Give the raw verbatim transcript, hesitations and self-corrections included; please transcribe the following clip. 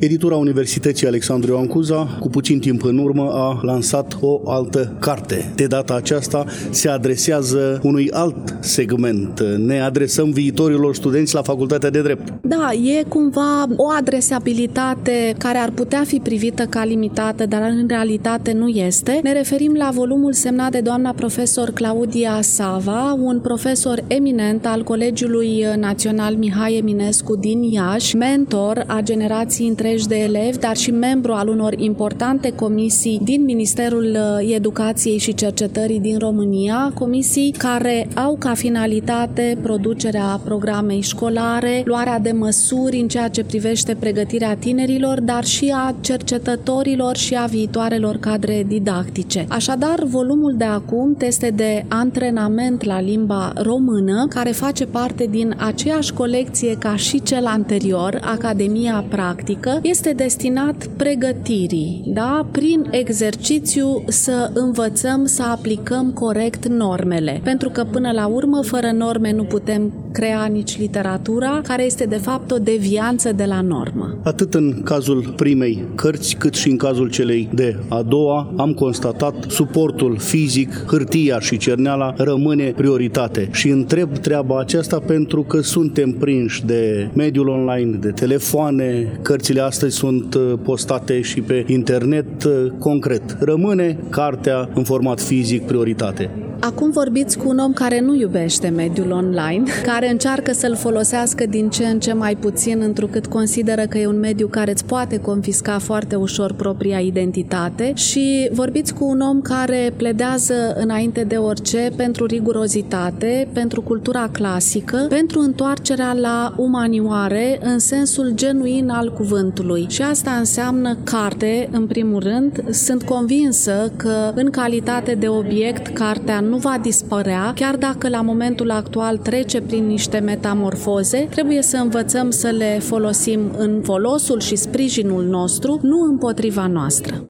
Editura Universității Alexandru Ioan Cuza, cu puțin timp în urmă, a lansat o altă carte. De data aceasta se adresează unui alt segment. Ne adresăm viitorilor studenți la Facultatea de Drept. Da, e cumva o adresabilitate care ar putea fi privită ca limitată, dar în realitate nu este. Ne referim la volumul semnat de doamna profesor Claudia Sava, un profesor eminent al Colegiului Național Mihai Eminescu din Iași, mentor a generații întregi de elevi, dar și membru al unor importante comisii din Ministerul Educației și Cercetării din România, comisii care au ca finalitate producerea programei școlare, luarea de măsuri în ceea ce privește pregătirea tinerilor, dar și a cercetătorilor și a viitoarelor cadre didactice. Așadar, volumul de acum, teste de antrenament la limba română, care face parte din aceeași colecție ca și cel anterior, Academia Practică, este destinat pregătirii, da? Prin exercițiu să învățăm să aplicăm corect normele. Pentru că, până la urmă, fără norme nu putem crea nici literatura, care este de fapt o devianță de la normă. Atât în cazul primei cărți, cât și în cazul celei de a doua, am constatat suportul fizic, hârtia și cerneala rămâne prioritate. Și întreb treaba aceasta pentru că suntem prinși de mediul online, de telefoane, cărțile astăzi sunt postate și pe internet. Concret, rămâne cartea în format fizic prioritate. Acum vorbiți cu un om care nu iubește mediul online, care încearcă să-l folosească din ce în ce mai puțin, întrucât consideră că e un mediu care îți poate confisca foarte ușor propria identitate, și vorbiți cu un om care pledează înainte de orice pentru rigurozitate, pentru cultura clasică, pentru întoarcerea la umanioare în sensul genuin al cuvântului. Și asta înseamnă carte, în primul rând. Sunt convinsă că în calitate de obiect, cartea nu va dispărea, chiar dacă la momentul actual trece prin niște metamorfoze. Trebuie să învățăm să le folosim în folosul și sprijinul nostru, nu împotriva noastră.